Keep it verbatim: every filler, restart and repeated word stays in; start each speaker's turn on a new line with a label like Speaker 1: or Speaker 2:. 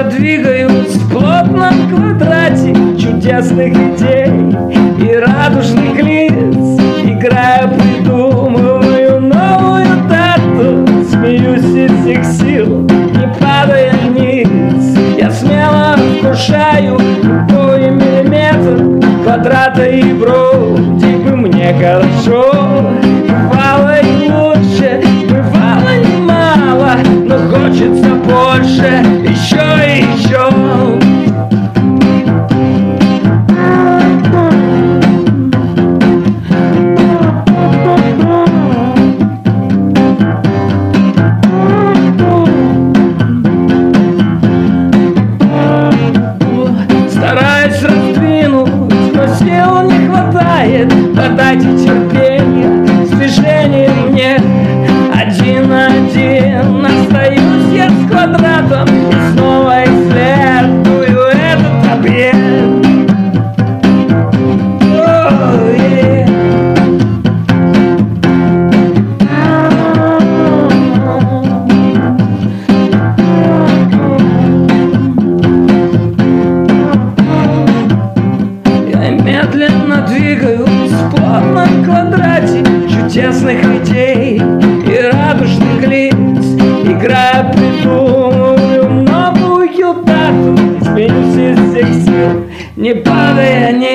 Speaker 1: двигаюсь в плотном квадрате чудесных идей и радужных лиц. Играя, придумываю новую дату, смеюсь из всех сил, не падая ниц. Я смело вкушаю любой миллиметр квадрата, и вроде бы мне хорошо. Бывало и лучше, бывало немало, но хочется больше, еще и еще. Стараюсь раздвинуть, но сил не хватает. Подайте терпение, движения нет. Один на один остаюсь я с квадратом и снова исследую этот объект. Oh, yeah. Я медленно двигаюсь в плотном квадрате чудесных идей и радужных лиц. Играя, придумываю новую дату, смеюсь из всех сил, не падая, не